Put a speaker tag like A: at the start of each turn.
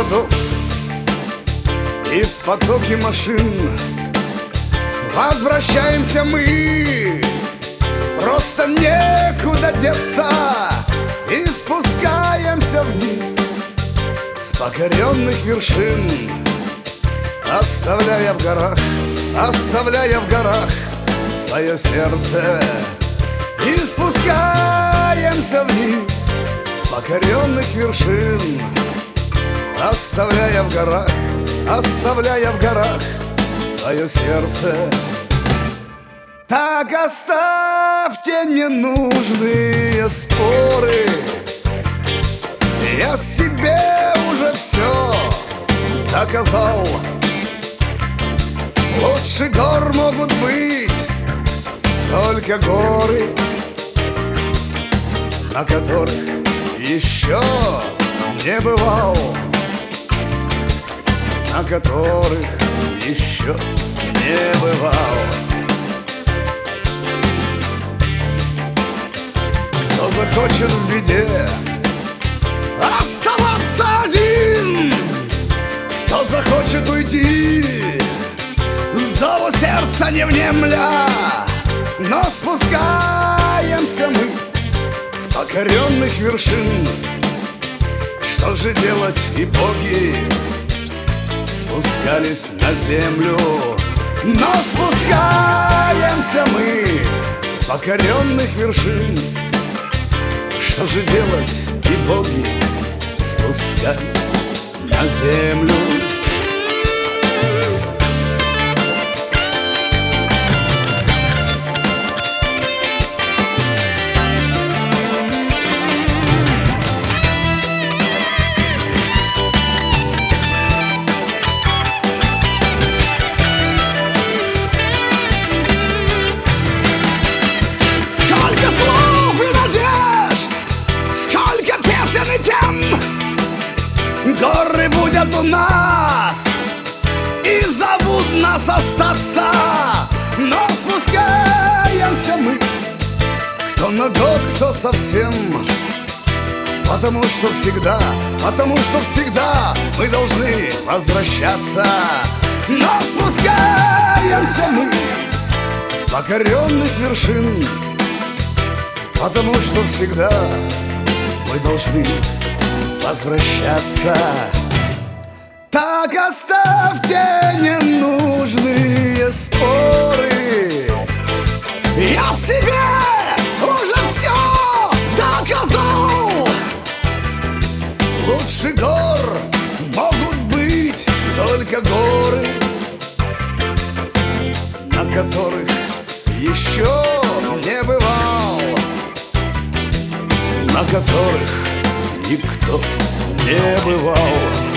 A: городов и в потоке машин возвращаемся мы. Просто некуда деться, и спускаемся вниз с покоренных вершин, оставляя в горах свое сердце. И спускаемся вниз с покоренных вершин, оставляя в горах свое сердце. Так оставьте ненужные споры, я себе уже все доказал. Лучше гор могут быть только горы, на которых еще не бывал, на которых еще не бывал. Кто захочет в беде оставаться один, кто захочет уйти, зову сердца не внемля, но спускаемся мы с покоренных вершин. Что же делать, и боги спускались на землю, но спускаемся мы с покоренных вершин. Что же делать, и боги спускались на землю. Горы будут у нас и зовут нас остаться, но спускаемся мы, кто на год, кто совсем, потому что всегда мы должны возвращаться. Но спускаемся мы с покоренных вершин, потому что всегда мы должны возвращаться. Так оставьте ненужные споры, я себе уже все доказал. Лучше гор могут быть только горы, на которых еще не бывал, на которых никто не бывал.